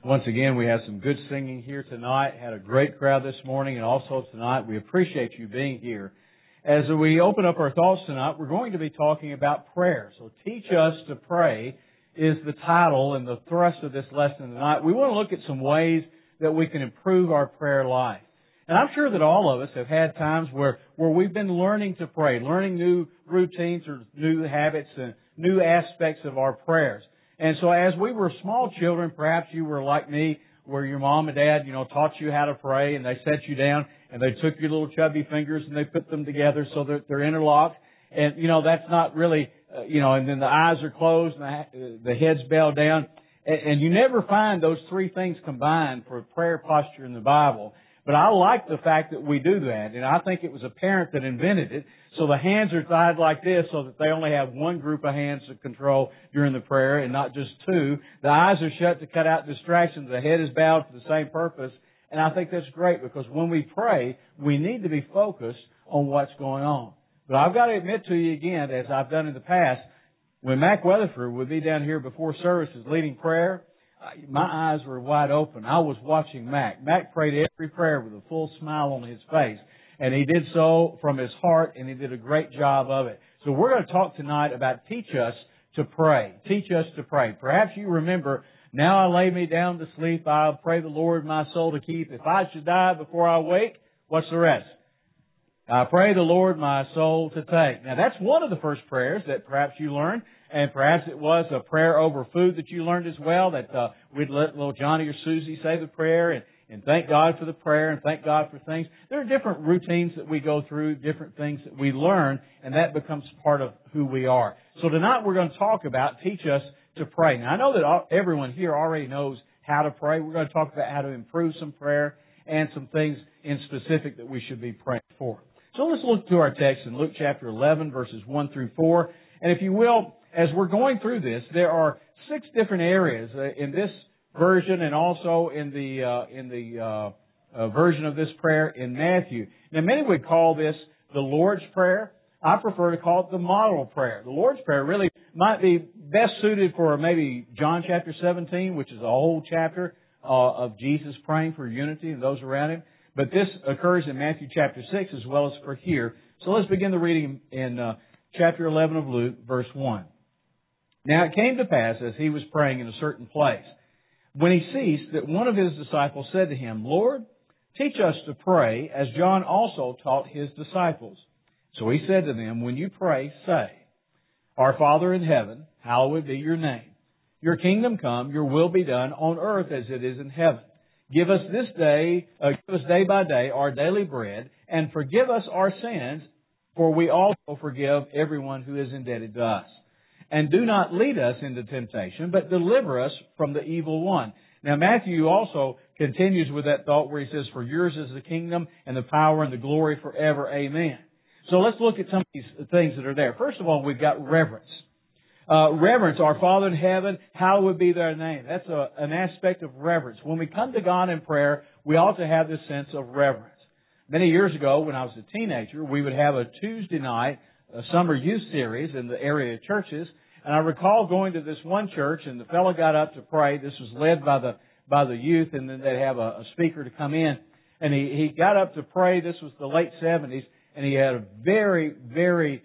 Once again, we have some good singing here tonight. Had a great crowd this morning, and also tonight we appreciate you being here. As we open up our thoughts tonight, we're going to be talking about prayer. So Teach Us to Pray is the title and the thrust of this lesson tonight. We want to look at some ways that we can improve our prayer life. And I'm sure that all of us have had times where we've been learning to pray, learning new routines or new habits and new aspects of our prayers. And so as we were small children, perhaps you were like me, where your mom and dad, taught you how to pray, and they set you down and they took your little chubby fingers and they put them together so that they're interlocked. And, that's not really, and then the eyes are closed and the head's bowed down. And you never find those three things combined for prayer posture in the Bible. But I like the fact that we do that. And I think it was a parent that invented it. So the hands are tied like this so that they only have one group of hands to control during the prayer and not just two. The eyes are shut to cut out distractions. The head is bowed for the same purpose. And I think that's great because when we pray, we need to be focused on what's going on. But I've got to admit to you again, as I've done in the past, when Mac Weatherford would be down here before services leading prayer, my eyes were wide open. I was watching Mac. Mac prayed every prayer with a full smile on his face. And he did so from his heart, and he did a great job of it. So we're going to talk tonight about Teach Us to Pray. Teach Us to Pray. Perhaps you remember, now I lay me down to sleep, I'll pray the Lord my soul to keep. If I should die before I wake, what's the rest? I pray the Lord my soul to take. Now that's one of the first prayers that perhaps you learned. And perhaps it was a prayer over food that you learned as well, that we'd let little Johnny or Susie say the prayer and thank God for the prayer and thank God for things. There are different routines that we go through, different things that we learn, and that becomes part of who we are. So tonight we're going to talk about Teach Us to Pray. Now I know that everyone here already knows how to pray. We're going to talk about how to improve some prayer and some things in specific that we should be praying for. So let's look to our text in Luke chapter 11, verses 1 through 4. And if you will, as we're going through this, there are 6 different areas in this version and also in the version of this prayer in Matthew. Now, many would call this the Lord's Prayer. I prefer to call it the model prayer. The Lord's Prayer really might be best suited for maybe John chapter 17, which is a whole chapter of Jesus praying for unity and those around Him. But this occurs in Matthew chapter 6 as well as for here. So let's begin the reading in chapter 11 of Luke, verse 1. Now it came to pass, as he was praying in a certain place, when he ceased, that one of his disciples said to him, Lord, teach us to pray, as John also taught his disciples. So he said to them, when you pray, say, Our Father in heaven, hallowed be your name. Your kingdom come, your will be done on earth as it is in heaven. Give us day by day our daily bread, and forgive us our sins, for we also forgive everyone who is indebted to us. And do not lead us into temptation, but deliver us from the evil one. Now Matthew also continues with that thought where he says, For yours is the kingdom and the power and the glory forever. Amen. So let's look at some of these things that are there. First of all, we've got reverence. Reverence, our Father in heaven, hallowed be thy name. That's an aspect of reverence. When we come to God in prayer, we ought to have this sense of reverence. Many years ago, when I was a teenager, we would have a Tuesday night, a summer youth series in the area churches. And I recall going to this one church, and the fellow got up to pray. This was led by the youth, and then they'd have a speaker to come in. And he got up to pray. This was the late 70s, and he had a very, very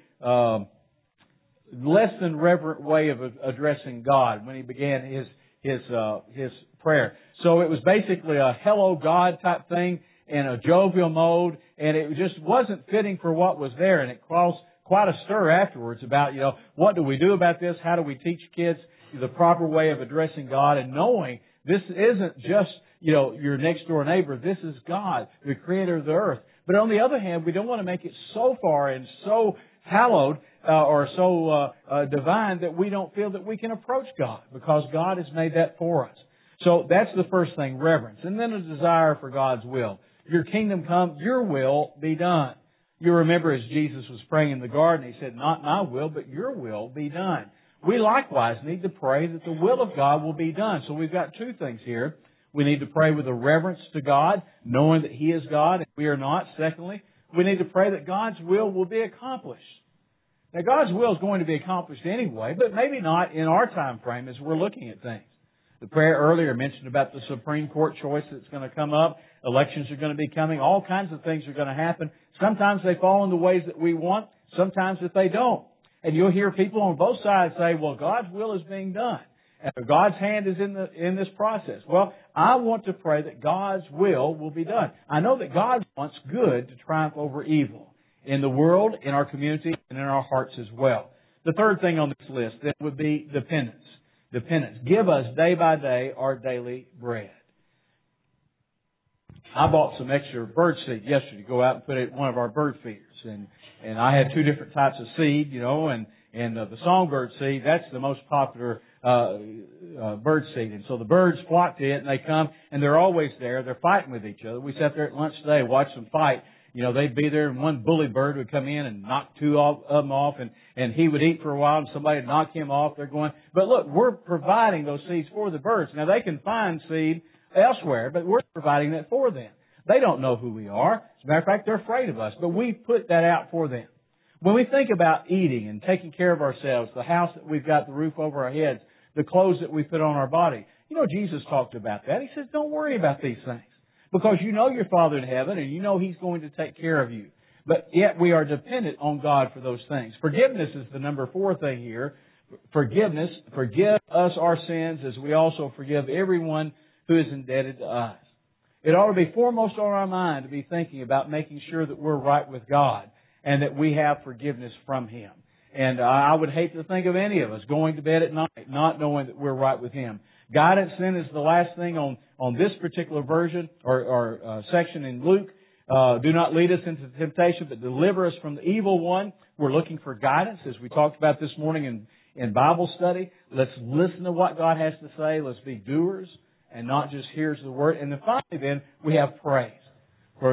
less than reverent way of addressing God when he began his prayer. So it was basically a hello God type thing in a jovial mode, and it just wasn't fitting for what was there, and it caused quite a stir afterwards about, what do we do about this? How do we teach kids the proper way of addressing God and knowing this isn't just, your next door neighbor. This is God, the creator of the earth. But on the other hand, we don't want to make it so far and so hallowed or so divine that we don't feel that we can approach God because God has made that for us. So that's the first thing, reverence. And then a desire for God's will. Your kingdom come, your will be done. You remember as Jesus was praying in the garden, He said, not my will, but your will be done. We likewise need to pray that the will of God will be done. So we've got 2 things here. We need to pray with a reverence to God, knowing that He is God and we are not. Secondly, we need to pray that God's will be accomplished. Now God's will is going to be accomplished anyway, but maybe not in our time frame as we're looking at things. The prayer earlier mentioned about the Supreme Court choice that's going to come up. Elections are going to be coming. All kinds of things are going to happen. Sometimes they fall in the ways that we want. Sometimes that they don't. And you'll hear people on both sides say, well, God's will is being done. And God's hand is in this process. Well, I want to pray that God's will be done. I know that God wants good to triumph over evil in the world, in our community, and in our hearts as well. The third thing on this list then would be dependence. Dependence. Give us day by day our daily bread. I bought some extra bird seed yesterday to go out and put it in one of our bird feeders. And I had two different types of seed, and the songbird seed, that's the most popular bird seed. And so the birds flock to it, and they come, and they're always there. They're fighting with each other. We sat there at lunch today, watched them fight. They'd be there, and one bully bird would come in and knock two of them off, and he would eat for a while, and somebody would knock him off. They're going, but look, we're providing those seeds for the birds. Now, they can find seed elsewhere, but we're providing that for them. They don't know who we are. As a matter of fact, they're afraid of us, but we put that out for them. When we think about eating and taking care of ourselves, the house that we've got, the roof over our heads, the clothes that we put on our body, Jesus talked about that. He says, don't worry about these things because you know your Father in heaven and you know He's going to take care of you. But yet we are dependent on God for those things. Forgiveness is the number 4 thing here. Forgiveness, forgive us our sins as we also forgive everyone who is indebted to us. It ought to be foremost on our mind to be thinking about making sure that we're right with God and that we have forgiveness from Him. And I would hate to think of any of us going to bed at night not knowing that we're right with Him. Guidance then is the last thing on this particular version or section in Luke. Do not lead us into temptation, but deliver us from the evil one. We're looking for guidance, as we talked about this morning in Bible study. Let's listen to what God has to say. Let's be doers and not just hears the word. And then finally, then we have praise. For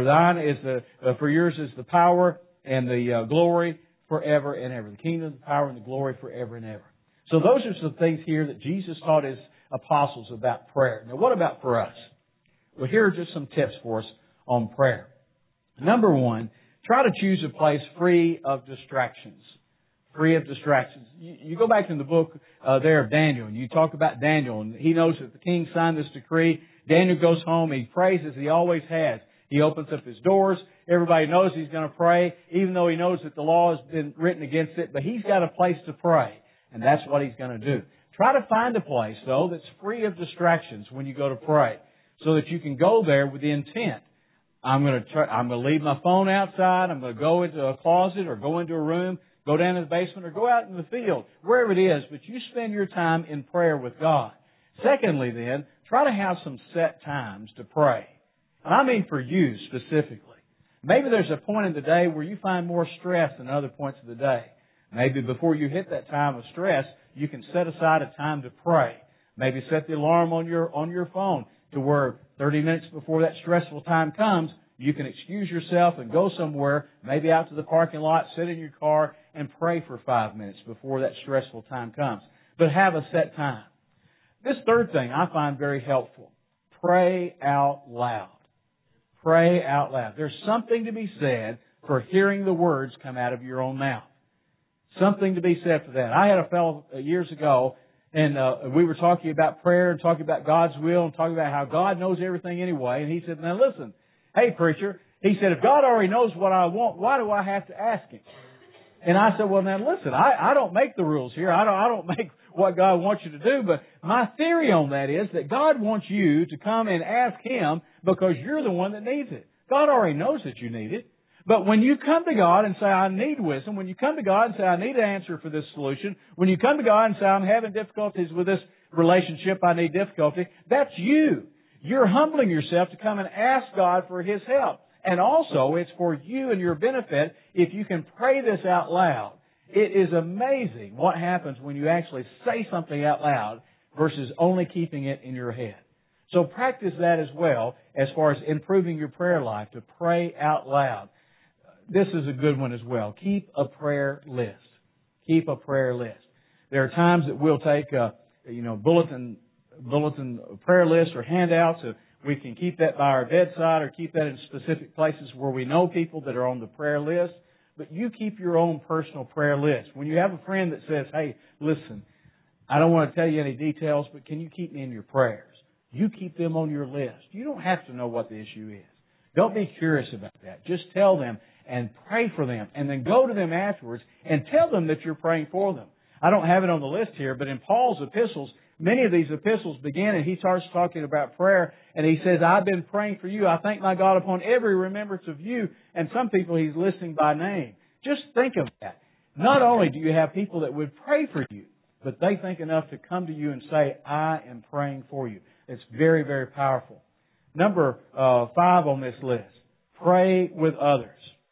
yours is the power and the glory forever and ever. The kingdom, the power, and the glory forever and ever. So those are some things here that Jesus taught His apostles about prayer. Now, what about for us? Well, here are just some tips for us on prayer. Number 1, try to choose a place free of distractions. Free of distractions. You go back in the book there of Daniel, and you talk about Daniel, and he knows that the king signed this decree. Daniel goes home, he prays as he always has. He opens up his doors. Everybody knows he's going to pray, even though he knows that the law has been written against it, but he's got a place to pray, and that's what he's going to do. Try to find a place, though, that's free of distractions when you go to pray, so that you can go there with the intent. I'm going to leave my phone outside. I'm going to go into a closet or go into a room, go down to the basement or go out in the field, wherever it is, but you spend your time in prayer with God. Secondly, then, try to have some set times to pray. And I mean for you specifically. Maybe there's a point in the day where you find more stress than other points of the day. Maybe before you hit that time of stress, you can set aside a time to pray. Maybe set the alarm on your phone to where 30 minutes before that stressful time comes, you can excuse yourself and go somewhere, maybe out to the parking lot, sit in your car, and pray for 5 minutes before that stressful time comes. But have a set time. This third thing I find very helpful. Pray out loud. Pray out loud. There's something to be said for hearing the words come out of your own mouth. Something to be said for that. I had a fellow years ago, and we were talking about prayer and talking about God's will and talking about how God knows everything anyway. And he said, now listen, hey preacher, he said, if God already knows what I want, why do I have to ask Him? And I said, well now listen, I don't make the rules here. I don't make what God wants you to do, but my theory on that is that God wants you to come and ask Him because you're the one that needs it. God already knows that you need it. But when you come to God and say, I need wisdom, when you come to God and say, I need an answer for this solution, when you come to God and say, I'm having difficulties with this relationship, I need difficulty, that's you. You're humbling yourself to come and ask God for His help. And also, it's for you and your benefit if you can pray this out loud. It is amazing what happens when you actually say something out loud versus only keeping it in your head. So practice that as well as far as improving your prayer life, to pray out loud. This is a good one as well. Keep a prayer list. Keep a prayer list. There are times that we'll take bulletin prayer lists or handouts. We can keep that by our bedside or keep that in specific places where we know people that are on the prayer list. But you keep your own personal prayer list. When you have a friend that says, hey, listen, I don't want to tell you any details, but can you keep me in your prayers? You keep them on your list. You don't have to know what the issue is. Don't be curious about that. Just tell them and pray for them, and then go to them afterwards and tell them that you're praying for them. I don't have it on the list here, but in Paul's epistles, many of these epistles begin and he starts talking about prayer, and he says, I've been praying for you. I thank my God upon every remembrance of you. And some people he's listing by name. Just think of that. Not only do you have people that would pray for you, but they think enough to come to you and say, I am praying for you. It's very, very powerful. Number 5 on this list, pray with others.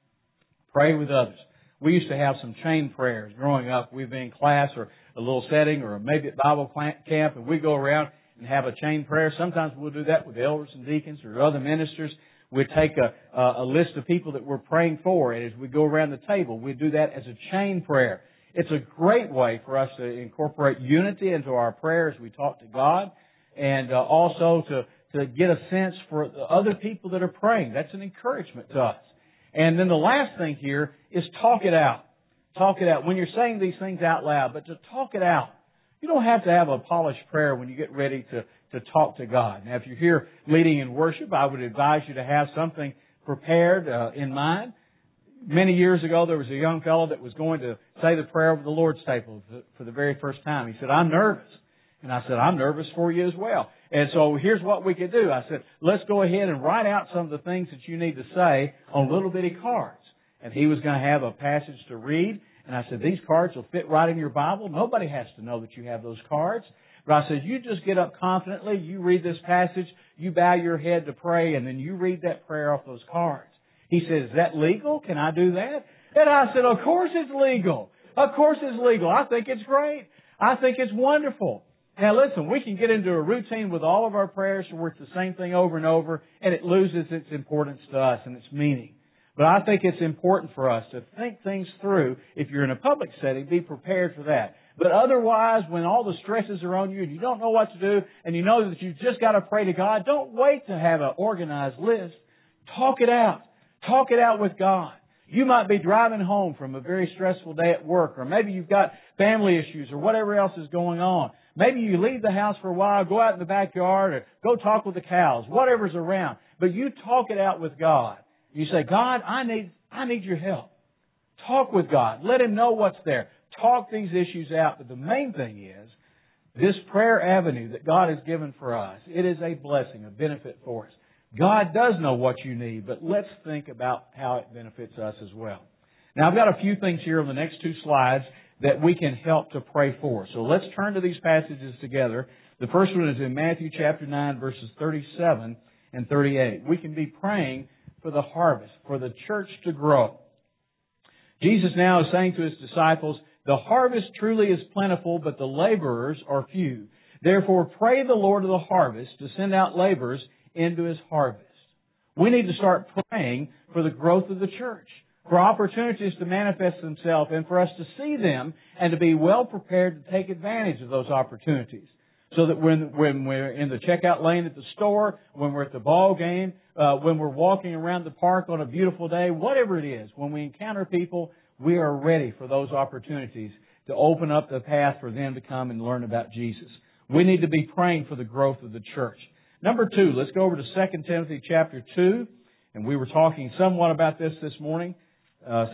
Pray with others. We used to have some chain prayers growing up. We'd be in class or a little setting or maybe at Bible camp, and we go around and have a chain prayer. Sometimes we'll do that with elders and deacons or other ministers. We'd take a list of people that we're praying for, and as we go around the table, we'd do that as a chain prayer. It's a great way for us to incorporate unity into our prayer as we talk to God, and also to get a sense for the other people that are praying. That's an encouragement to us. And then the last thing here is talk it out. Talk it out. When you're saying these things out loud, but to talk it out. You don't have to have a polished prayer when you get ready to talk to God. Now, if you're here leading in worship, I would advise you to have something prepared in mind. Many years ago, there was a young fellow that was going to say the prayer over the Lord's table for the very first time. He said, I'm nervous. And I said, I'm nervous for you as well. And so here's what we could do. I said, let's go ahead and write out some of the things that you need to say on little bitty cards. And he was going to have a passage to read. And I said, these cards will fit right in your Bible. Nobody has to know that you have those cards. But I said, you just get up confidently, you read this passage, you bow your head to pray, and then you read that prayer off those cards. He said, is that legal? Can I do that? And I said, of course it's legal. Of course it's legal. I think it's great. I think it's wonderful. Now listen, we can get into a routine with all of our prayers where it's the same thing over and over, and it loses its importance to us and its meaning. But I think it's important for us to think things through. If you're in a public setting, be prepared for that. But otherwise, when all the stresses are on you and you don't know what to do and you know that you've just got to pray to God, don't wait to have an organized list. Talk it out. Talk it out with God. You might be driving home from a very stressful day at work, or maybe you've got family issues or whatever else is going on. Maybe you leave the house for a while, go out in the backyard, or go talk with the cows, whatever's around. But you talk it out with God. You say, God, I need your help. Talk with God. Let Him know what's there. Talk these issues out. But the main thing is, this prayer avenue that God has given for us, it is a blessing, a benefit for us. God does know what you need, but let's think about how it benefits us as well. Now, I've got a few things here on the next 2 slides that we can help to pray for. So let's turn to these passages together. The first one is in Matthew chapter 9, verses 37 and 38. We can be praying for the harvest, for the church to grow. Jesus now is saying to His disciples, the harvest truly is plentiful, but the laborers are few. Therefore, pray the Lord of the harvest to send out laborers into His harvest. We need to start praying for the growth of the church, for opportunities to manifest themselves, and for us to see them and to be well prepared to take advantage of those opportunities. So that when we're in the checkout lane at the store, when we're at the ball game, when we're walking around the park on a beautiful day, whatever it is, when we encounter people, we are ready for those opportunities to open up the path for them to come and learn about Jesus. We need to be praying for the growth of the church. Number 2, let's go over to 2 Timothy chapter 2, and we were talking somewhat about this morning. 1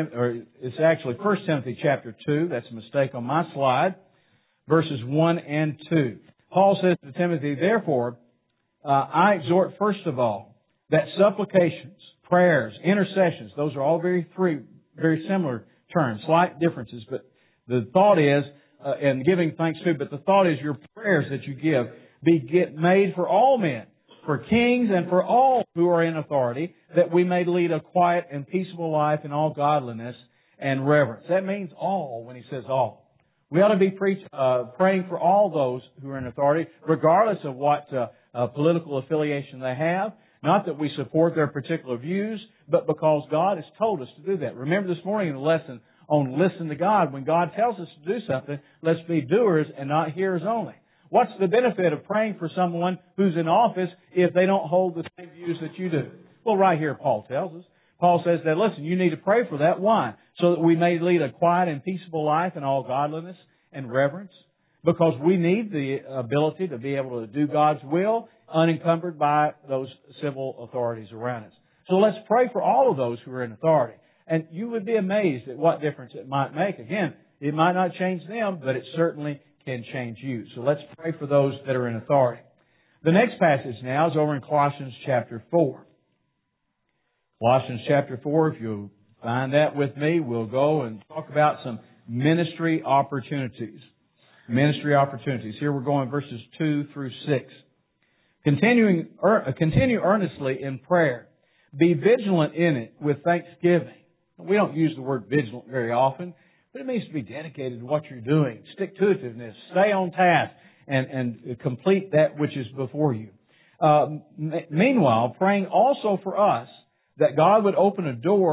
Timothy chapter 2. That's a mistake on my slide. Verses 1 and 2. Paul says to Timothy, therefore, I exhort first of all that supplications, prayers, intercessions, those are all very similar terms, slight differences, but the thought is, and giving thanks to, but the thought is your prayers that you give get made for all men, for kings and for all who are in authority, that we may lead a quiet and peaceable life in all godliness and reverence. That means all when he says all. We ought to be praying for all those who are in authority, regardless of what political affiliation they have. Not that we support their particular views, but because God has told us to do that. Remember this morning in the lesson on listen to God. When God tells us to do something, let's be doers and not hearers only. What's the benefit of praying for someone who's in office if they don't hold the same views that you do? Well, right here Paul tells us. Paul says that, listen, you need to pray for that. Why? So that we may lead a quiet and peaceable life in all godliness and reverence. because we need the ability to be able to do God's will unencumbered by those civil authorities around us. So let's pray for all of those who are in authority. And you would be amazed at what difference it might make. Again, it might not change them, but it certainly can change you. So let's pray for those that are in authority. The next passage now is over in Colossians chapter 4. Colossians chapter 4, if you'll find that with me, we'll go and talk about some ministry opportunities. Ministry opportunities. Here we're going verses 2 through 6. Continue earnestly in prayer. Be vigilant in it with thanksgiving. We don't use the word vigilant very often, but it means to be dedicated to what you're doing. Stick-to-itiveness. Stay on task and complete that which is before you. Meanwhile, praying also for us that God would open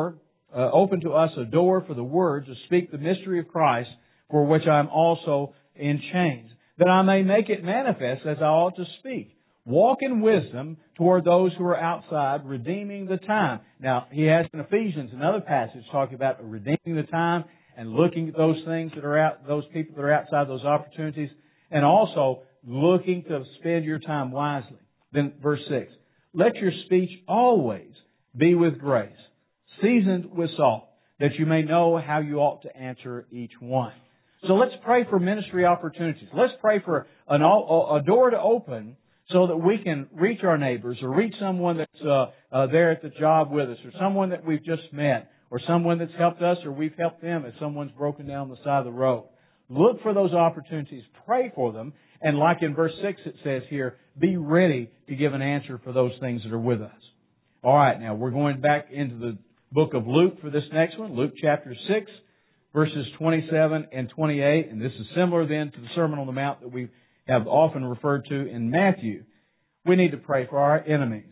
to us a door for the word to speak the mystery of Christ, for which I am also in chains, that I may make it manifest as I ought to speak. Walk in wisdom toward those who are outside, redeeming the time. Now, he has in Ephesians another passage talking about redeeming the time and looking at those things that are out, those people that are outside those opportunities, and also looking to spend your time wisely. Then verse 6, let your speech always be with grace, seasoned with salt, that you may know how you ought to answer each one. So let's pray for ministry opportunities. Let's pray for a door to open so that we can reach our neighbors or reach someone that's there at the job with us, or someone that we've just met, or someone that's helped us or we've helped them if someone's broken down the side of the road. Look for those opportunities. Pray for them. And like in verse 6 it says here, be ready to give an answer for those things that are with us. All right, now we're going back into the book of Luke for this next one. Luke chapter 6, verses 27 and 28. And this is similar then to the Sermon on the Mount that we have often referred to in Matthew. We need to pray for our enemies.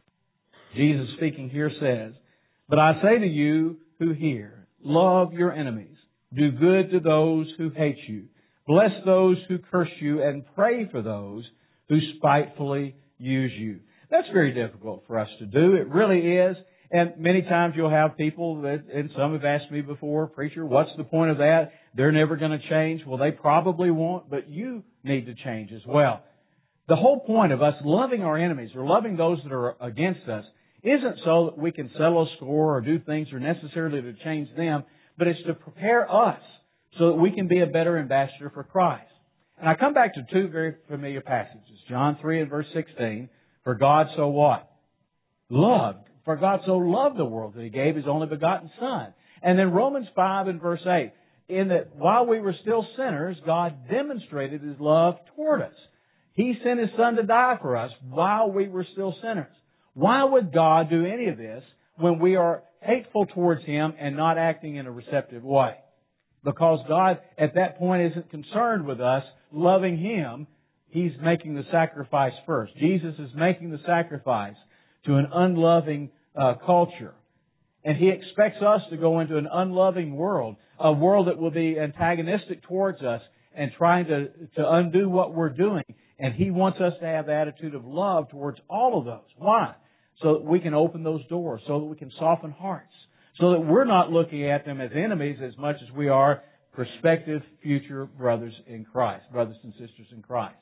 Jesus speaking here says, but I say to you who hear, love your enemies. Do good to those who hate you. Bless those who curse you, and pray for those who spitefully use you. That's very difficult for us to do. It really is. And many times you'll have people that, and some have asked me before, preacher, what's the point of that? They're never going to change. Well, they probably won't, but you need to change as well. The whole point of us loving our enemies or loving those that are against us isn't so that we can settle a score or do things or necessarily to change them, but it's to prepare us so that we can be a better ambassador for Christ. And I come back to two very familiar passages. John 3 and verse 16. For God so what? Loved. For God so loved the world that He gave His only begotten Son. And then Romans 5 and verse 8. In that while we were still sinners, God demonstrated His love toward us. He sent His Son to die for us while we were still sinners. Why would God do any of this when we are hateful towards Him and not acting in a receptive way? Because God at that point isn't concerned with us loving Him. He's making the sacrifice first. Jesus is making the sacrifice to an unloving culture. And He expects us to go into an unloving world, a world that will be antagonistic towards us and trying to undo what we're doing. And He wants us to have the attitude of love towards all of those. Why? So that we can open those doors, so that we can soften hearts, so that we're not looking at them as enemies as much as we are prospective future brothers in Christ, brothers and sisters in Christ.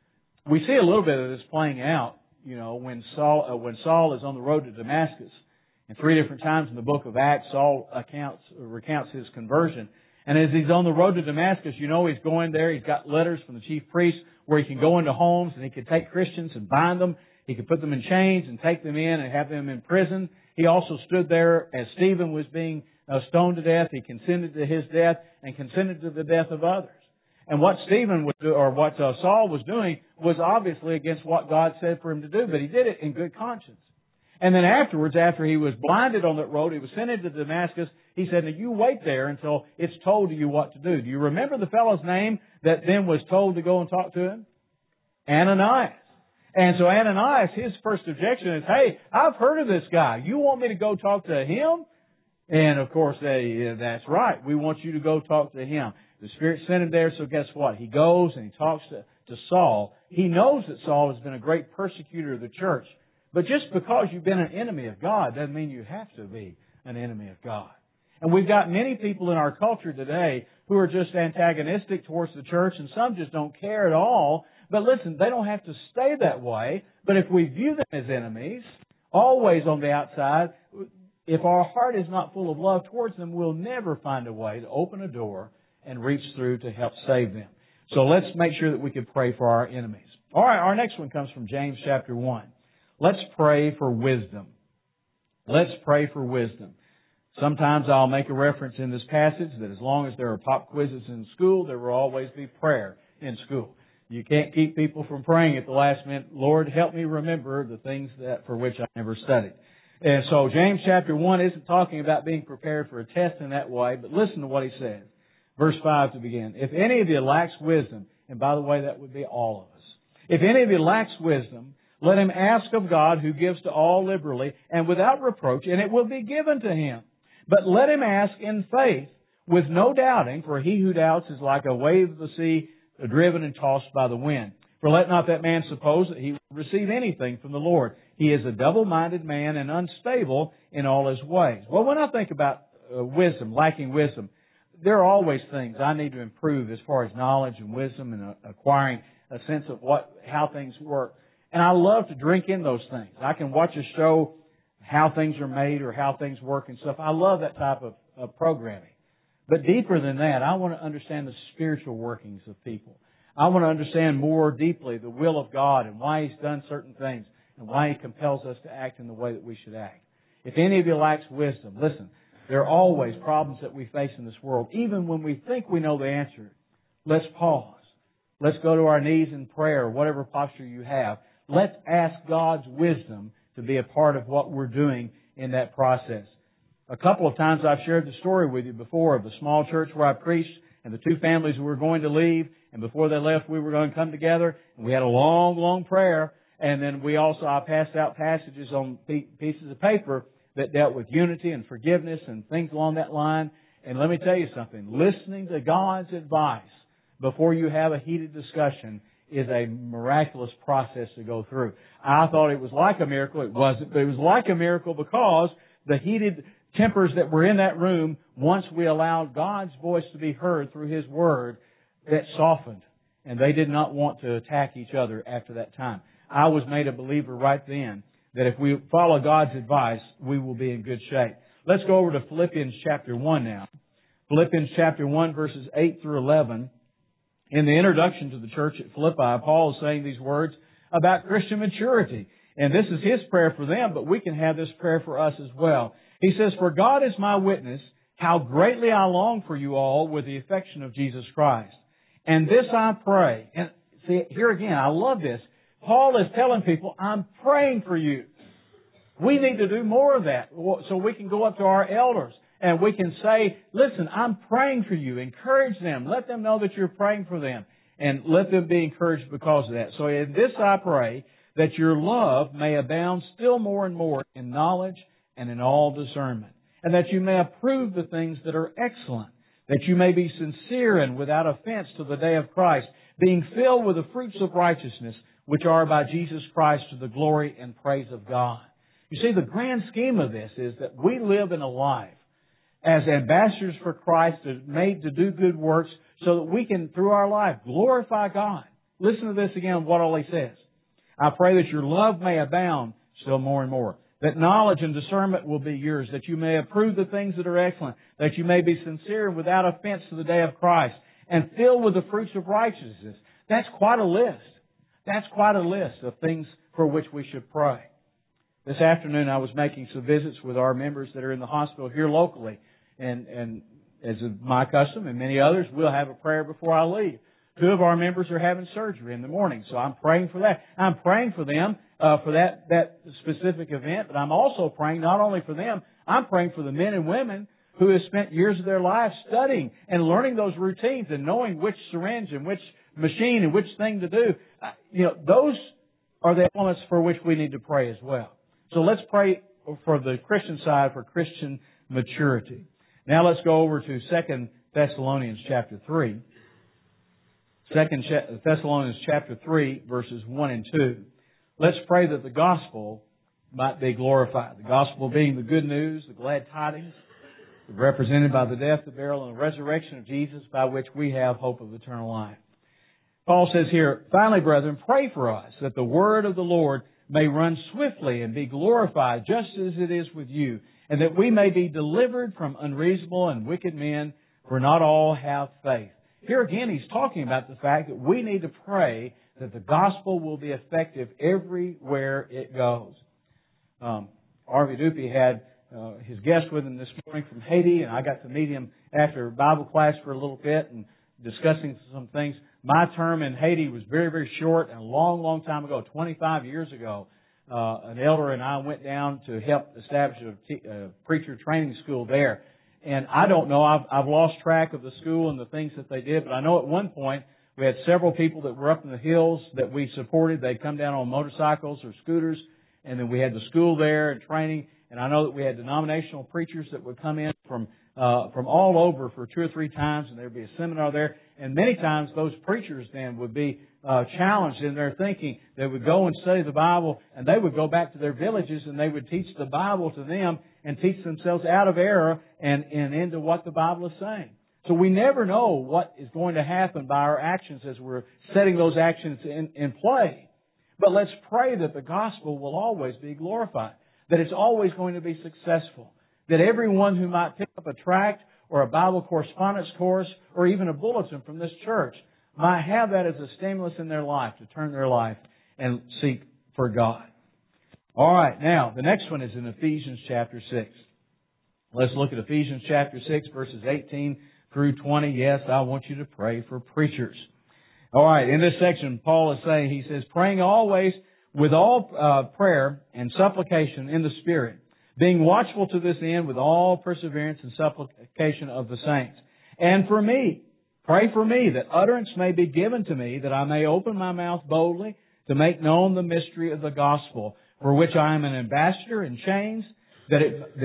We see a little bit of this playing out, when Saul is on the road to Damascus. And 3 different times in the book of Acts, Saul recounts his conversion. And as he's on the road to Damascus, he's going there. He's got letters from the chief priest where he can go into homes and he can take Christians and bind them. He could put them in chains and take them in and have them in prison. He also stood there as Stephen was being stoned to death. He consented to his death and consented to the death of others. And what Saul was doing was obviously against what God said for him to do, but he did it in good conscience. And then afterwards, after he was blinded on that road, he was sent into Damascus. He said, now you wait there until it's told to you what to do. Do you remember the fellow's name that then was told to go and talk to him? Ananias. And so Ananias, his first objection is, hey, I've heard of this guy. You want me to go talk to him? And of course, that's right. We want you to go talk to him. The Spirit sent him there, so guess what? He goes and he talks to Saul. He knows that Saul has been a great persecutor of the church. But just because you've been an enemy of God doesn't mean you have to be an enemy of God. And we've got many people in our culture today who are just antagonistic towards the church, and some just don't care at all. But listen, they don't have to stay that way. But if we view them as enemies, always on the outside, if our heart is not full of love towards them, we'll never find a way to open a door and reach through to help save them. So let's make sure that we can pray for our enemies. All right, our next one comes from James chapter 1. Let's pray for wisdom. Let's pray for wisdom. Sometimes I'll make a reference in this passage that as long as there are pop quizzes in school, there will always be prayer in school. You can't keep people from praying at the last minute, Lord, help me remember the things that for which I never studied. And so James chapter 1 isn't talking about being prepared for a test in that way, but listen to what he says. Verse 5 to begin. If any of you lacks wisdom, and by the way, that would be all of us. If any of you lacks wisdom, let him ask of God who gives to all liberally and without reproach, and it will be given to him. But let him ask in faith with no doubting, for he who doubts is like a wave of the sea driven and tossed by the wind. For let not that man suppose that he will receive anything from the Lord. He is a double-minded man and unstable in all his ways. Well, when I think about wisdom, lacking wisdom, there are always things I need to improve as far as knowledge and wisdom and acquiring a sense of how things work. And I love to drink in those things. I can watch a show, how things are made or how things work and stuff. I love that type of programming. But deeper than that, I want to understand the spiritual workings of people. I want to understand more deeply the will of God and why He's done certain things and why He compels us to act in the way that we should act. If any of you lacks wisdom, listen, there are always problems that we face in this world. Even when we think we know the answer, let's pause. Let's go to our knees in prayer, whatever posture you have. Let's ask God's wisdom to be a part of what we're doing in that process. A couple of times I've shared the story with you before of the small church where I preached and the two families who were going to leave. And before they left, we were going to come together. And we had a long, long prayer. And then I passed out passages on pieces of paper that dealt with unity and forgiveness and things along that line. And let me tell you something. Listening to God's advice before you have a heated discussion is a miraculous process to go through. I thought it was like a miracle. It wasn't, but it was like a miracle because the heated tempers that were in that room, once we allowed God's voice to be heard through His Word, that softened. And they did not want to attack each other after that time. I was made a believer right then that if we follow God's advice, we will be in good shape. Let's go over to Philippians chapter 1 now. Philippians chapter 1 verses 8 through 11. In the introduction to the church at Philippi, Paul is saying these words about Christian maturity. And this is his prayer for them, but we can have this prayer for us as well. He says, "For God is my witness, how greatly I long for you all with the affection of Jesus Christ. And this I pray." And see, here again, I love this. Paul is telling people, I'm praying for you. We need to do more of that so we can go up to our elders and we can say, listen, I'm praying for you. Encourage them. Let them know that you're praying for them and let them be encouraged because of that. So in this I pray that your love may abound still more and more in knowledge and in all discernment, and that you may approve the things that are excellent, that you may be sincere and without offense to the day of Christ, being filled with the fruits of righteousness, which are by Jesus Christ to the glory and praise of God. You see, the grand scheme of this is that we live in a life as ambassadors for Christ, made to do good works so that we can, through our life, glorify God. Listen to this again, what all he says. I pray that your love may abound still more and more, that knowledge and discernment will be yours, that you may approve the things that are excellent, that you may be sincere and without offense to the day of Christ, and filled with the fruits of righteousness. That's quite a list. That's quite a list of things for which we should pray. This afternoon I was making some visits with our members that are in the hospital here locally. And as is my custom and many others, we'll have a prayer before I leave. 2 of our members are having surgery in the morning, so I'm praying for that. I'm praying for them for that specific event, but I'm also praying not only for them, I'm praying for the men and women who have spent years of their lives studying and learning those routines and knowing which syringe and which machine and which thing to do. Those are the elements for which we need to pray as well. So let's pray for the Christian side, for Christian maturity. Now let's go over to 2 Thessalonians chapter 3. 2 Thessalonians chapter 3, verses 1 and 2. Let's pray that the gospel might be glorified. The gospel being the good news, the glad tidings represented by the death, the burial, and the resurrection of Jesus, by which we have hope of eternal life. Paul says here, finally, brethren, pray for us that the word of the Lord may run swiftly and be glorified just as it is with you, and that we may be delivered from unreasonable and wicked men, for not all have faith. Here again, he's talking about the fact that we need to pray that the gospel will be effective everywhere it goes. R.V. Dupuy had his guest with him this morning from Haiti, and I got to meet him after Bible class for a little bit and discussing some things. My term in Haiti was very, very short, and a long, long time ago, 25 years ago, an elder and I went down to help establish a preacher training school there. And I don't know, I've lost track of the school and the things that they did, but I know at one point we had several people that were up in the hills that we supported. They'd come down on motorcycles or scooters, and then we had the school there and training. And I know that we had denominational preachers that would come in from all over for 2 or 3 times, and there would be a seminar there. And many times those preachers then would be challenged in their thinking. They would go and study the Bible, and they would go back to their villages, and they would teach the Bible to them and teach themselves out of error and into what the Bible is saying. So we never know what is going to happen by our actions as we're setting those actions in play. But let's pray that the gospel will always be glorified, that it's always going to be successful, that everyone who might pick up a tract or a Bible correspondence course or even a bulletin from this church might have that as a stimulus in their life to turn their life and seek for God. All right, now, the next one is in Ephesians chapter 6. Let's look at Ephesians chapter 6, verses 18 through 20. Yes, I want you to pray for preachers. All right, in this section, Paul is saying, he says, praying always with all prayer and supplication in the Spirit, being watchful to this end with all perseverance and supplication of the saints. And for me, pray for me that utterance may be given to me, that I may open my mouth boldly to make known the mystery of the gospel, for which I am an ambassador in chains, that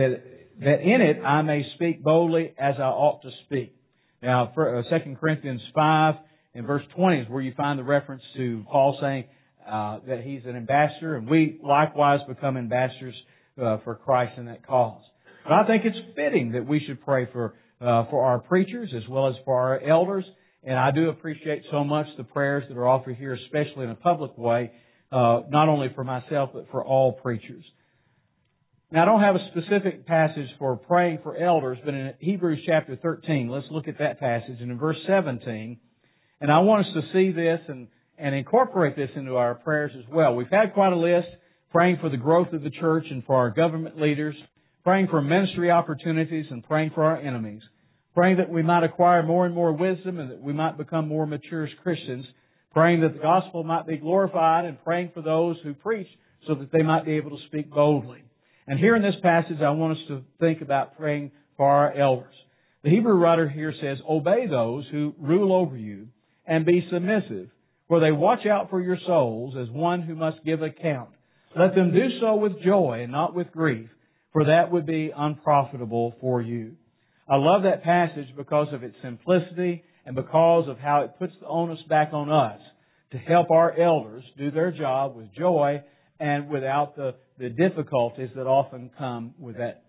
in it I may speak boldly as I ought to speak. Now, 2 Corinthians 5 and verse 20 is where you find the reference to Paul saying that he's an ambassador, and we likewise become ambassadors for Christ in that cause. But I think it's fitting that we should pray for our preachers as well as for our elders, and I do appreciate so much the prayers that are offered here, especially in a public way, not only for myself but for all preachers. Now, I don't have a specific passage for praying for elders, but in Hebrews chapter 13, let's look at that passage. And in verse 17, and I want us to see this and incorporate this into our prayers as well. We've had quite a list, praying for the growth of the church and for our government leaders, praying for ministry opportunities and praying for our enemies, praying that we might acquire more and more wisdom and that we might become more mature as Christians, praying that the gospel might be glorified, and praying for those who preach so that they might be able to speak boldly. And here in this passage, I want us to think about praying for our elders. The Hebrew writer here says, obey those who rule over you and be submissive, for they watch out for your souls as one who must give account. Let them do so with joy and not with grief, for that would be unprofitable for you. I love that passage because of its simplicity and because of how it puts the onus back on us to help our elders do their job with joy and without the difficulties that often come with that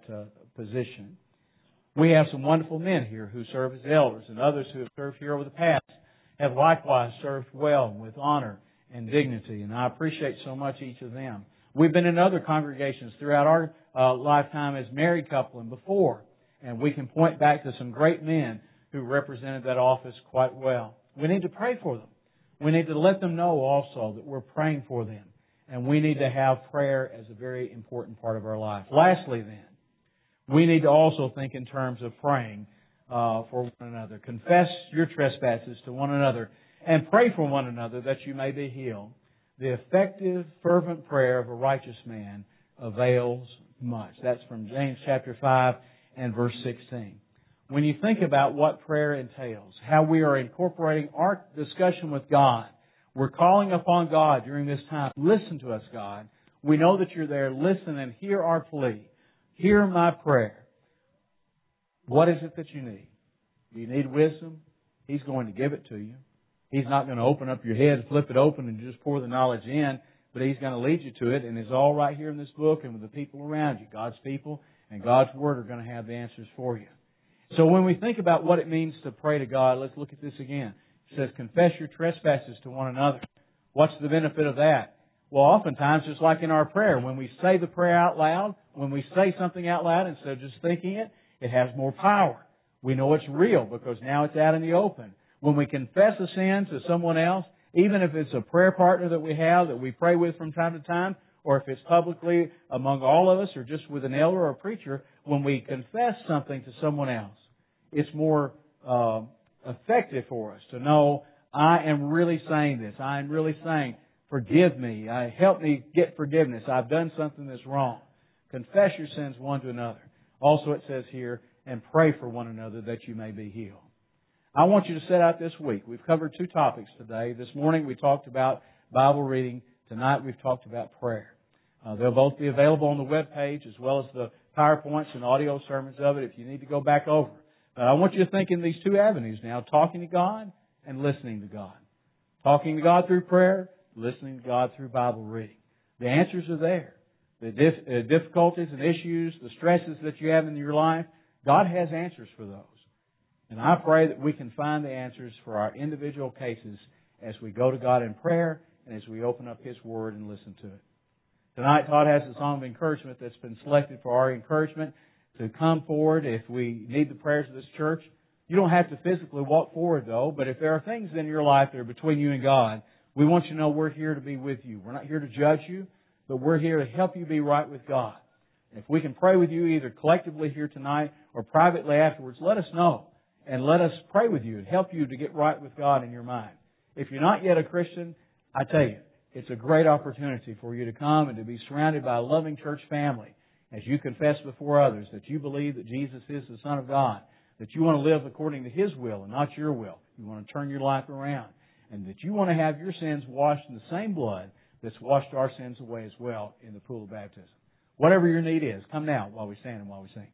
position. We have some wonderful men here who serve as elders, and others who have served here over the past have likewise served well with honor and dignity, and I appreciate so much each of them. We've been in other congregations throughout our lifetime as married couple and before, and we can point back to some great men who represented that office quite well. We need to pray for them. We need to let them know also that we're praying for them, and we need to have prayer as a very important part of our life. Lastly then, we need to also think in terms of praying for one another. Confess your trespasses to one another and pray for one another that you may be healed. The effective, fervent prayer of a righteous man avails much. That's from James chapter 5 and verse 16. When you think about what prayer entails, how we are incorporating our discussion with God, we're calling upon God during this time. Listen to us, God. We know that you're there. Listen and hear our plea. Hear my prayer. What is it that you need? Do you need wisdom? He's going to give it to you. He's not going to open up your head, flip it open, and just pour the knowledge in, but He's going to lead you to it, and it's all right here in this book and with the people around you, God's people, and God's Word are going to have the answers for you. So when we think about what it means to pray to God, let's look at this again. It says, confess your trespasses to one another. What's the benefit of that? Well, oftentimes, just like in our prayer, when we say the prayer out loud, when we say something out loud instead of just thinking it, it has more power. We know it's real because now it's out in the open. When we confess a sin to someone else, even if it's a prayer partner that we have that we pray with from time to time, or if it's publicly among all of us or just with an elder or a preacher, when we confess something to someone else, it's more effective for us to know, I am really saying this. I am really saying, forgive me. Help me get forgiveness. I've done something that's wrong. Confess your sins one to another. Also it says here, and pray for one another that you may be healed. I want you to set out this week. We've covered 2 topics today. This morning we talked about Bible reading. Tonight we've talked about prayer. They'll both be available on the web page as well as the PowerPoints and audio sermons of it if you need to go back over. But I want you to think in these 2 avenues now, talking to God and listening to God. Talking to God through prayer, listening to God through Bible reading. The answers are there. The difficulties and issues, the stresses that you have in your life, God has answers for those. And I pray that we can find the answers for our individual cases as we go to God in prayer and as we open up His Word and listen to it. Tonight, Todd has a song of encouragement that's been selected for our encouragement to come forward if we need the prayers of this church. You don't have to physically walk forward, though, but if there are things in your life that are between you and God, we want you to know we're here to be with you. We're not here to judge you, but we're here to help you be right with God. If we can pray with you either collectively here tonight or privately afterwards, let us know and let us pray with you and help you to get right with God in your mind. If you're not yet a Christian, I tell you, it's a great opportunity for you to come and to be surrounded by a loving church family as you confess before others that you believe that Jesus is the Son of God, that you want to live according to His will and not your will. You want to turn your life around, and that you want to have your sins washed in the same blood that's washed our sins away as well in the pool of baptism. Whatever your need is, come now while we stand and while we sing.